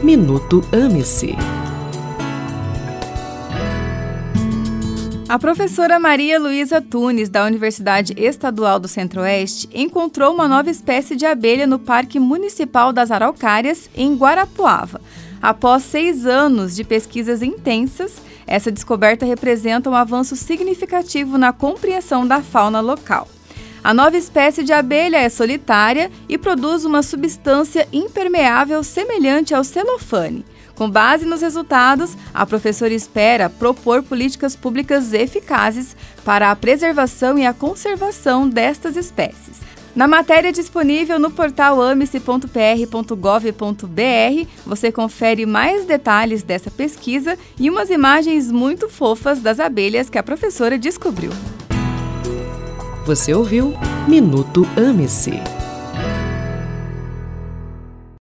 Minuto Ame-se. A professora Maria Luísa Tunes, da Universidade Estadual do Centro-Oeste, encontrou uma nova espécie de abelha no Parque Municipal das Araucárias, em Guarapuava. Após 6 anos de pesquisas intensas, essa descoberta representa um avanço significativo na compreensão da fauna local. A nova espécie de abelha é solitária e produz uma substância impermeável semelhante ao celofane. Com base nos resultados, a professora espera propor políticas públicas eficazes para a preservação e a conservação destas espécies. Na matéria disponível no portal amice.pr.gov.br, você confere mais detalhes dessa pesquisa e umas imagens muito fofas das abelhas que a professora descobriu. Você ouviu Minuto Ame-se.